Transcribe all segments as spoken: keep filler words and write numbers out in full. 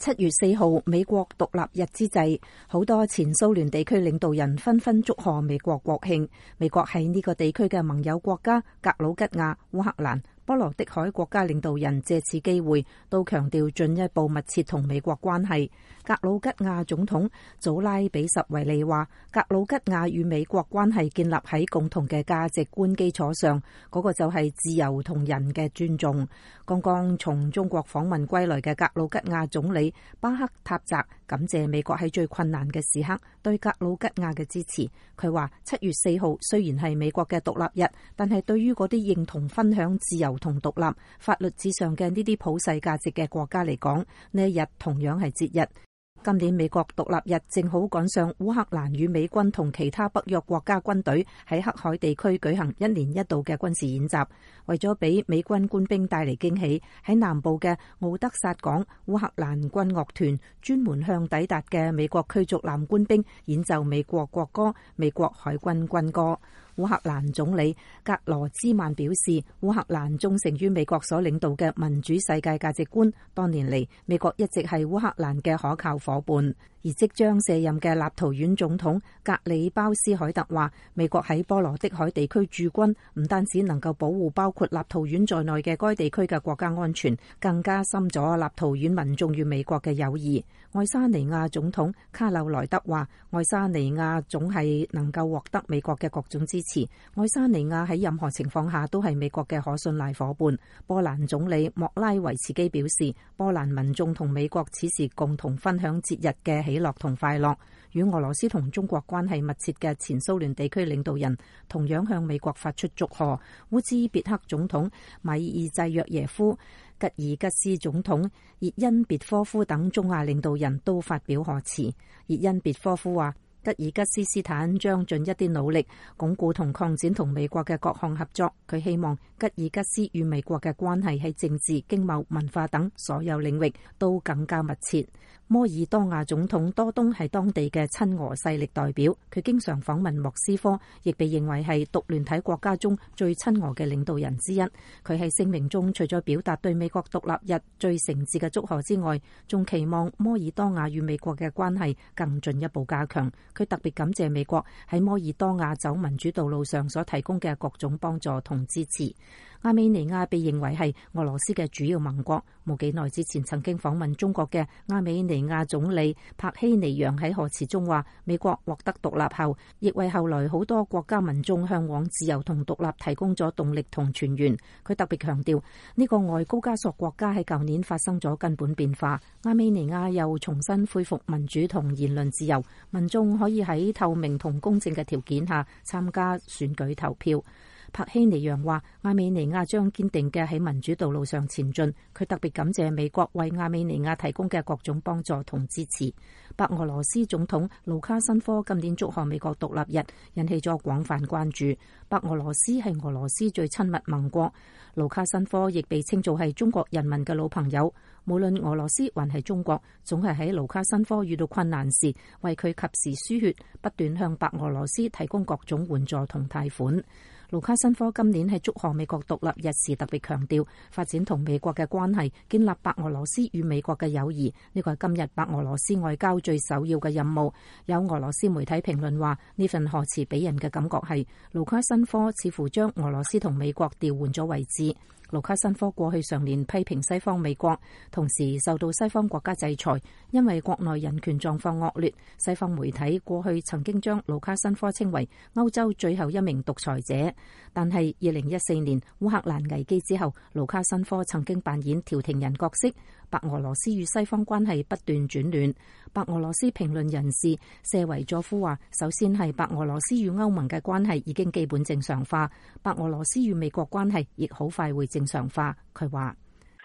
七月四號美國獨立日之際，好多前蘇聯地區領導人紛紛祝賀美國國慶。美國喺呢個地區嘅盟友國家格魯吉亞、烏克蘭、波羅的海國家領導人借此機會都強調進一步密切同美國關係。格魯吉亞總統祖拉比什維利話，格魯吉亞與美國關係建立喺共同嘅價值觀基礎上，嗰、那個就係自由同人嘅尊重。剛剛從中國訪問歸來嘅格魯吉亞總理巴克塔澤感謝美國喺最困難嘅時刻對格魯吉亞嘅支持。佢話七月四號雖然係美國嘅獨立日，但係對於嗰啲認同分享自由同獨立、法律至上嘅呢啲普世價值嘅國家嚟講，呢一日同樣係節日。今年美國獨立日正好趕上烏克蘭與美軍同其他北約國家軍隊喺黑海地區舉行一年一度嘅軍事演習。為咗俾美軍官兵帶嚟驚喜，喺南部嘅奧德薩港，烏克蘭軍樂團專門向抵達嘅美國驅逐艦官兵演奏美國國歌、美國海軍軍歌。烏克蘭總理格羅茲曼表示，烏克蘭忠誠於美國所領導嘅民主世界價值觀，多年嚟美國一直係烏克蘭嘅可靠夥伴。而即將卸任嘅立陶宛總統格里鮑斯凱特話，美國喺波羅的海地區駐軍唔單止能夠保護包括立陶宛在內嘅該地區嘅國家安全，更加深咗立陶宛民眾與美國嘅友誼。愛沙尼亞總統卡柳萊德話，愛沙尼亞總係能夠獲得美國嘅各種支持，愛沙尼亞喺任何情況下都係美國嘅可信賴夥伴。波蘭總理莫拉維茨基表示，波蘭民眾同美國此時共同分享節日嘅喜樂同快樂。與俄羅斯同中國關係密切嘅前蘇聯地區領導人同樣向美國發出祝賀。烏茲別克總統米爾濟約耶夫、吉爾吉斯總統熱恩別科夫等中亞領導人都發表賀詞。熱恩別科夫話，吉爾吉斯斯坦將盡一啲努力鞏固同擴展同美國嘅各項合作。佢希望吉爾吉斯與美國嘅關係喺政治、經貿、文化等所有領域都更加密切。摩爾多瓦總統多東係當地嘅親俄勢力代表，佢經常訪問莫斯科，亦被認為係獨聯體國家中最親俄嘅領導人之一。佢喺聲明中除咗表達對美國獨立日最誠摯嘅祝賀之外，仲期望摩爾多瓦與美國嘅關係更進一步加強。佢特別感謝美國喺摩爾多瓦走民主道路上所提供嘅各種幫助同支持。亞美尼亞被認為係俄羅斯嘅主要盟國，冇幾耐之前曾經訪問中國嘅亞美尼亞總理帕希尼揚喺賀詞中話，美國獲得獨立後，亦為後來好多國家民眾向往自由同獨立提供咗動力同泉源。佢特別強調，呢個外高加索國家喺舊年發生咗根本變化，亞美尼亞又重新恢復民主同言論自由，民眾可以喺透明同公正嘅條件下參加選舉投票。帕希尼揚話，亞美尼亞將堅定嘅喺民主道路上前進。佢特別感謝美國為亞美尼亞提供嘅各種幫助同支持。白俄羅斯總統盧卡申科今年祝賀美國獨立日，引起咗廣泛關注。白俄羅斯係俄羅斯最親密盟國，盧卡申科亦被稱做係中國人民嘅老朋友。無論俄羅斯還係中國，總係喺盧卡申科遇到困難時為佢及時輸血，不斷向白俄羅斯提供各種援助同貸款。盧卡申科今年喺祝賀美國獨立日時特別強調，發展同美國嘅關係，建立白俄羅斯與美國嘅友誼，呢個係今日白俄羅斯外交最首要嘅任務。有俄羅斯媒體評論話，呢份賀詞俾人嘅感覺係盧卡申科似乎將俄羅斯同美國調換咗位置。盧卡申科過去常年批評西方美國，同時受到西方國家制裁，因為國內人權狀況惡劣。西方媒體過去曾經將盧卡申科稱為歐洲最後一名獨裁者，但係二零一四年烏克蘭危機之後，盧卡申科曾經扮演調停人角色。白俄羅斯與西方關係不斷轉暖。白俄羅斯評論人士謝維佐夫話，首先係白俄羅斯與歐盟嘅關係已經基本正常化，白俄羅斯與美國關係亦好快會正常化。佢話，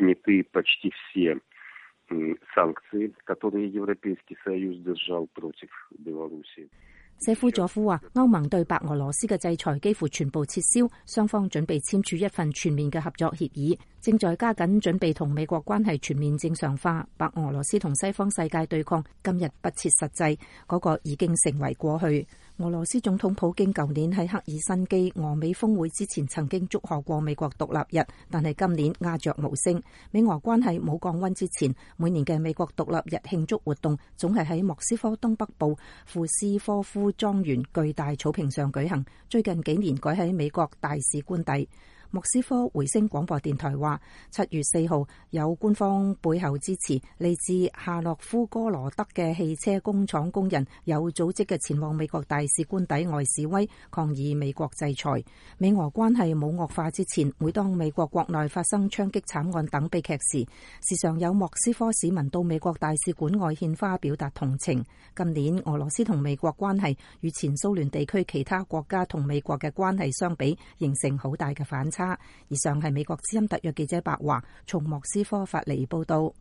謝夫佐夫話，歐盟對白俄羅斯嘅制裁幾乎全部撤銷，雙方準備簽署一份全面嘅合作協議，正在加緊準備同美國關係全面正常化。白俄羅斯同西方世界對抗今日不切實際，嗰個已經成為過去。 俄羅斯總統普京舊年喺赫爾辛基俄美峰會之前曾經祝賀過美國獨立日，但係今年鴉雀無聲。美俄關係冇降溫之前，每年嘅美國獨立日慶祝活動總係喺莫斯科東北部庫斯科夫莊園巨大草坪上舉行，最近幾年改喺美國大使官邸。莫斯科回聲廣播電台話，七月四號有官方背後支持，嚟自夏洛夫哥羅德嘅汽車工廠工人有組織嘅前往美國大使官邸外示威，抗議美國制裁。美俄關係冇惡化之前，每當美國國內發生槍擊慘案等悲劇時，時常有莫斯科市民到美國大使館外獻花表達同情。今年俄羅斯同美國關係與前蘇聯地區其他國家同美國嘅關係相比，形成好大嘅反差。以上係美國之音特約記者白華從莫斯科發嚟報道。